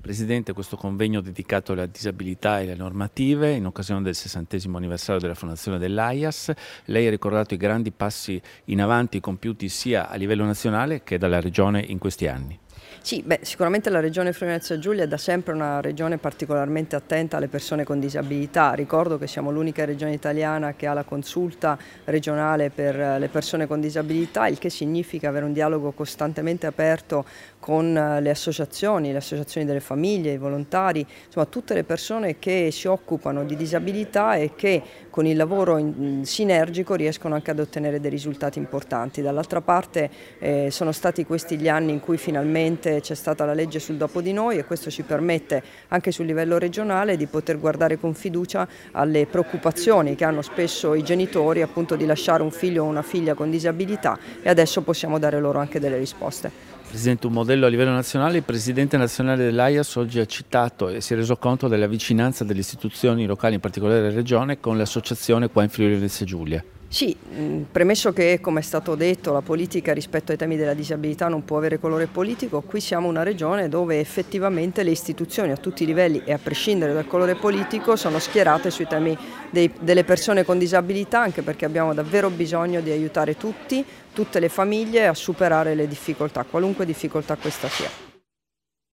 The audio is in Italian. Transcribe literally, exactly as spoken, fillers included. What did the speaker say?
Presidente, questo convegno dedicato alla disabilità e alle normative in occasione del sessantesimo anniversario della fondazione dell'A I A S. Lei ha ricordato i grandi passi in avanti compiuti sia a livello nazionale che dalla Regione in questi anni. Sì, beh, sicuramente la Regione Friuli-Venezia Giulia è da sempre una regione particolarmente attenta alle persone con disabilità. Ricordo che siamo l'unica regione italiana che ha la consulta regionale per le persone con disabilità, il che significa avere un dialogo costantemente aperto con le associazioni, le associazioni delle famiglie, i volontari, insomma tutte le persone che si occupano di disabilità e che con il lavoro in, sinergico riescono anche ad ottenere dei risultati importanti. Dall'altra parte eh, sono stati questi gli anni in cui finalmente c'è stata la legge sul dopo di noi e questo ci permette anche sul livello regionale di poter guardare con fiducia alle preoccupazioni che hanno spesso i genitori appunto di lasciare un figlio o una figlia con disabilità e adesso possiamo dare loro anche delle risposte. Presidente, un modello a livello nazionale. Il Presidente nazionale dell'A I A S oggi ha citato e si è reso conto della vicinanza delle istituzioni locali, in particolare della Regione, con l'associazione qua in Friuli-Venezia Giulia. Sì, premesso che, come è stato detto, la politica rispetto ai temi della disabilità non può avere colore politico, qui siamo una regione dove effettivamente le istituzioni a tutti i livelli e a prescindere dal colore politico sono schierate sui temi dei, delle persone con disabilità, anche perché abbiamo davvero bisogno di aiutare tutti, tutte le famiglie a superare le difficoltà, qualunque difficoltà questa sia.